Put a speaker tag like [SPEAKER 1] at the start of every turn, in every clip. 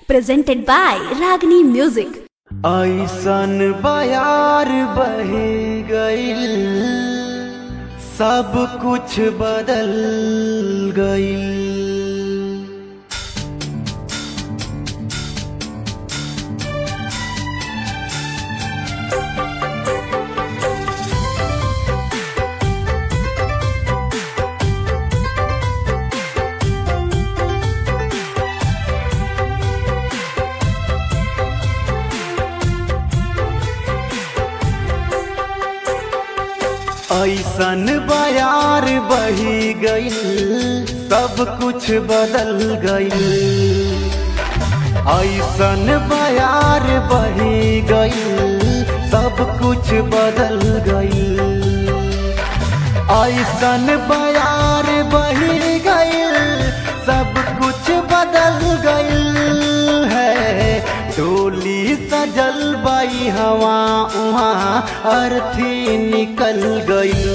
[SPEAKER 1] presented by Ragini Music.
[SPEAKER 2] ऐसन बयार बही गईल, सब कुछ बदल गईल। ऐसन बयार बही गईल, सब कुछ बदल गईल। ऐसन बयार बही गईल, सब कुछ बदल गईल। ऐसन बयार बही गईल, सब कुछ बदल गईल है। डोली सजल बाई हवा उहाँ अर्थी निकल गई।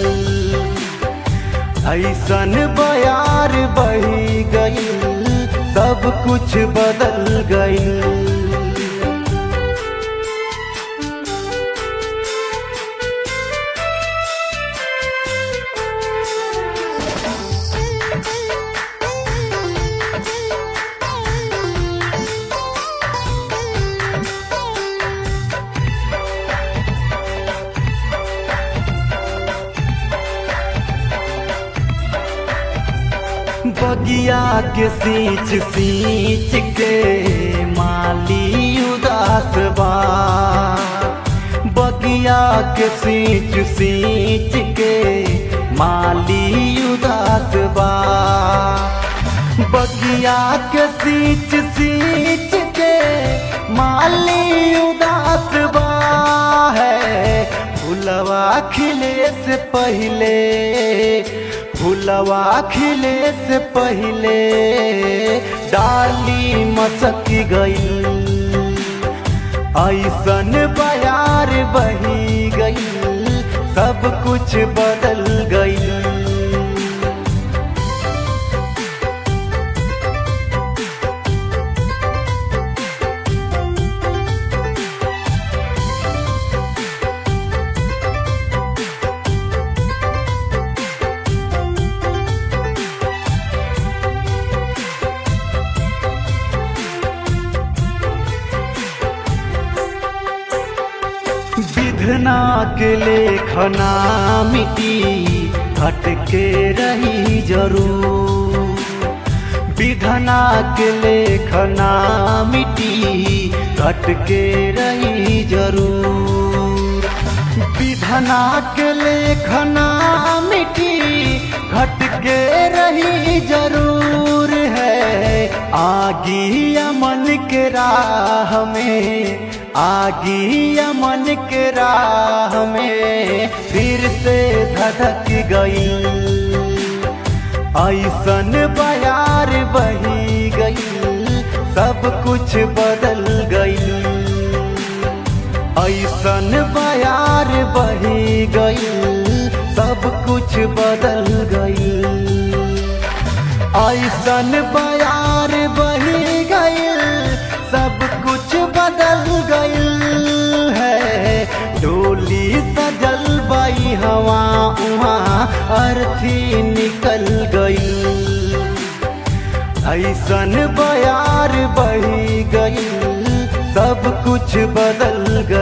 [SPEAKER 2] ऐसन बयार बही गई, सब कुछ बदल गई। बगिया के सींच सींच के माली उदास बा। बगिया के सींच सींच के माली उदास बा। बगिया के सींच सींच के माली उदास बा है। फुलवा खिले से पहले, फुलवा खिले से पहले डाली मचक गई। ऐसन बयार बही गई, सब कुछ बदल गई। विधना के लेखना मिटी हटके रही जरूर। विधना के लेखना मिटी हटके रही जरूर। विधना के लेखना मिटी हटके रही जरूर है। आगी अमन के राह में, आगी अमन के राह में फिर से धधक गई। ऐसन बयार बही गई, सब कुछ बदल गई। ऐसन बयार बही गई, सब कुछ बदल गई। ऐसन बयार बही गई, सब कुछ बदल गई है। डोली सजल बाई हवा उहाँ अर्थी निकल गई। ऐसन बयार बही गई, सब कुछ बदल